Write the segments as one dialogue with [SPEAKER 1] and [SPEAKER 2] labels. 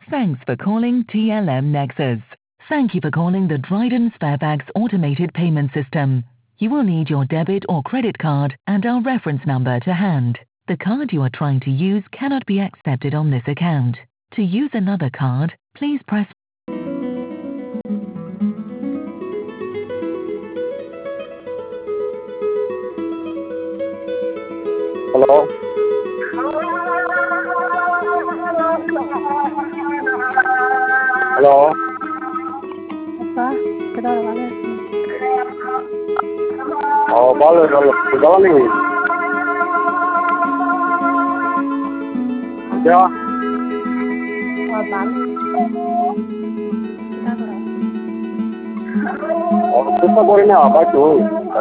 [SPEAKER 1] Thanks for calling TLM Nexus. Thank you for calling the Dryden Sparebags automated payment system. You will need your debit or credit card and our reference number to hand. The card you are trying to use cannot be accepted on this account. To use another card, please press.
[SPEAKER 2] Hello? Hello?
[SPEAKER 3] Apa? Kenapa balik?
[SPEAKER 2] Oh, balik. Sudah nih. Ya.
[SPEAKER 3] Oh, balik. Kenapa?
[SPEAKER 2] Oh, kita boleh nih apa tuh?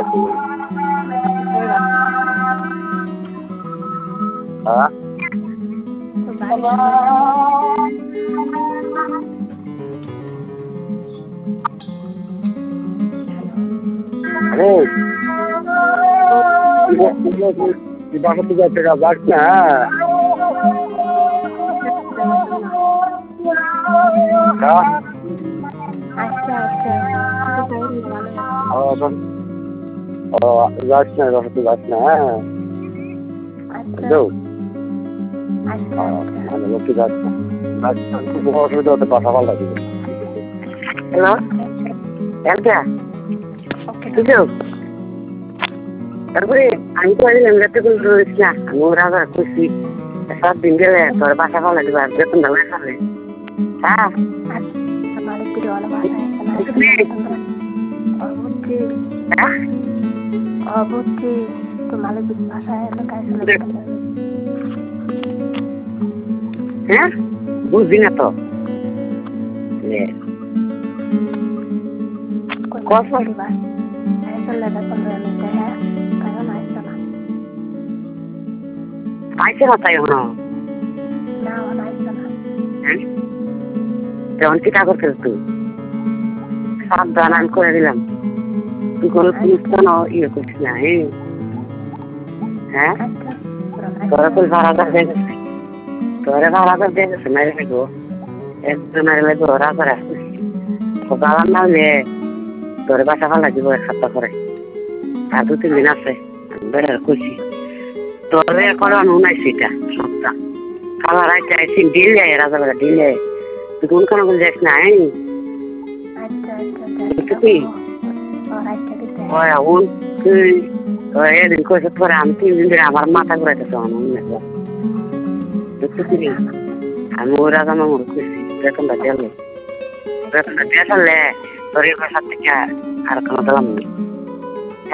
[SPEAKER 2] Hah? Tidak ketiga baknya. Baknya. Aduh. Ada lebih baknya. Baknya itu sudah terpasang lagi. Halo? Ya. Itu. তারপরে আমি তো আইলাম রাতে কোন রইছ না মোরা আবার খুশি সব দিন গেলে তোর বাসা ভালো লাগবে আর যখন দাও খাবে হ্যাঁ
[SPEAKER 3] আমার একটু ভালো বাসা অবুদ্ধি তোমার বাসায় এলো কাজ
[SPEAKER 2] হ্যাঁ বুঝবি না তো
[SPEAKER 3] কষ্ট দিবা চলে না হ্যাঁ
[SPEAKER 2] আইসে না তাই হলো
[SPEAKER 3] না আইসে না
[SPEAKER 2] তেমন কি তা করছিস তুই সাবধান আমি করে দিলাম তুই কোনো পুলিশ কেন ইয়ে করছিস না হ্যাঁ তোরা তুই ভাড়াদার দেখেছিস তোরে ভাড়াদার দেখেছিস মেরে লাগবো একজন মেরে লাগবো রাজার আসছিস তো গালার না হলে তোরে বাসা ভালো লাগবে এক সপ্তাহ করে আর 2-3 দিন আছে বেড়ার খুশি তোরে করে নুনাই সেটা সপ্তাহ কালার আইতে আইসি দিলে রাজাবেলা দিলে তুই কোন কোনো বলে যাস না এদিন কইছে পরে আমি 3 দিন ধরে আমার মাথা ঘুরাইতেছে আমি ওই রাজা মামুর খুশি বেতনটা দিয়ে ফেললে তোর এই বাসার থেকে আর কোনো দিলাম না